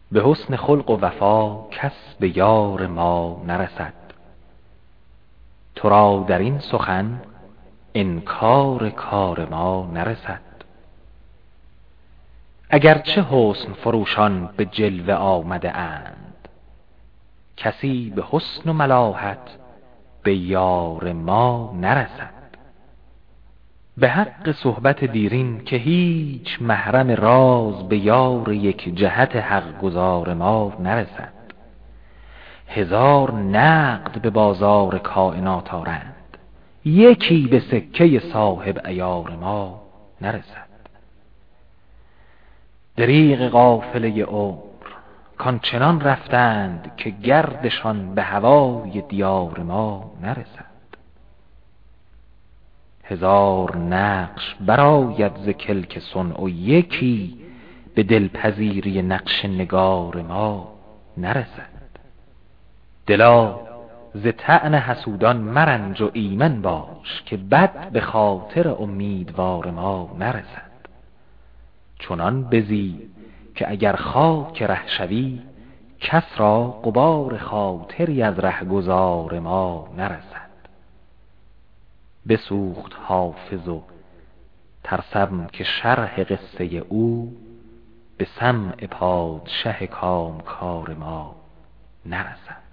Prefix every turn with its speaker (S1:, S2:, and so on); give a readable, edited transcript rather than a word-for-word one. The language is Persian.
S1: به حسن خلق و وفا کس به یار ما نرسد. تو را در این سخن انکار کار ما نرسد. اگرچه حسن فروشان به جلوه آمده اند، کسی به حسن و ملاحت به یار ما نرسد. به حق صحبت دیرین که هیچ محرم راز به یار یک جهت حق گزار ما نرسد. هزار نقد به بازار کائنات آرند، یکی به سکه صاحب عیار ما نرسد. دریغ قافله عمر کانچنان رفتند که گردشان به هوای دیار ما نرسد. هزار نقش برآید ز کلک صنع و یکی به دلپذیری نقش نگار ما نرسد. دلا ز طعن حسودان مرنج و ایمن باش که بد به خاطر امیدوار ما نرسد. چنان بزی که اگر خاک ره شوی، کس را غبار خاطری از رهگذار ما نرسد. بسوخت حافظ و ترسم که شرح قصه او به سمع پادشه کامکار ما نرسد.